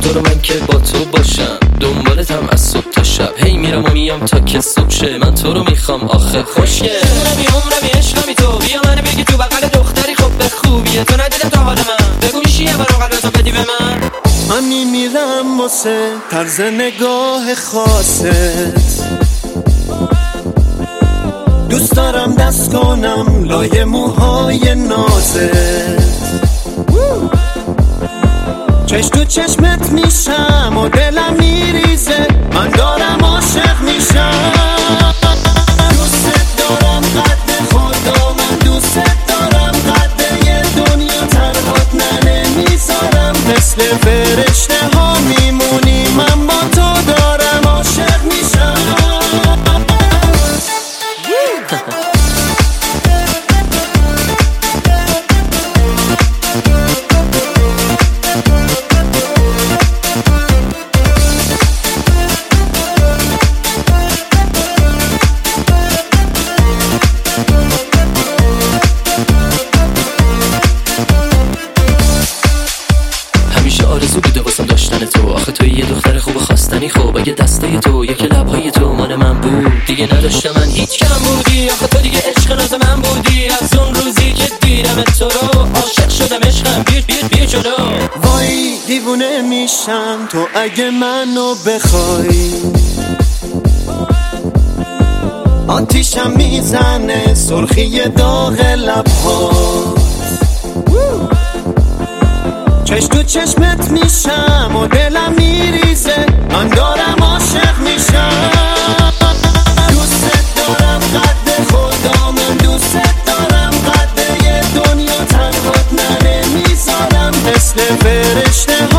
تو رو من که با تو باشم، دنبالتم از صبح تا شب، هی میرم و میام تا که صبح شه. من تو رو میخوام آخه خوشگل، عمرمی عشقمی تو، بیا منو بگی تو بغل دختری خب به خوبیه. تو ندیدم تا حال من، بگو میشی یه بار قلبتو بدی به من میمیرم واسه طرز نگاه خاصت، دوست دارم دست کنم لای موهای نازت، چشم تو چشمت میشم و دلم میریزه، من دارم عاشق میشم. دوست دارم قد خدا، من دوست دارم قد یه دنیا تنهات نمیذارم، مثل فرشته ها میمونی، من با تو دارم عاشق میشم. آرزو بوده واسم داشتن تو، آخه توی یه دختر خوب خواستنی، خب اگه دسته تو یکی لبهای تو مال من بود دیگه نداشتم من هیچ کم بودی، آخه تو دیگه عشق ناز من بودی، از اون روزی که دیدم تو رو عاشق شدم عشقم، بیر جلو. وای دیوونه میشم تو اگه منو بخوای، آتیشم میزنه سرخی داغ لبها، چشم تو چشمت میشم و دلم میریزه، من دارم عاشق میشم. دوست دارم قد خدا، من دوست دارم قد یه دنیا تنهات نمیذارم، مثل فرشته ها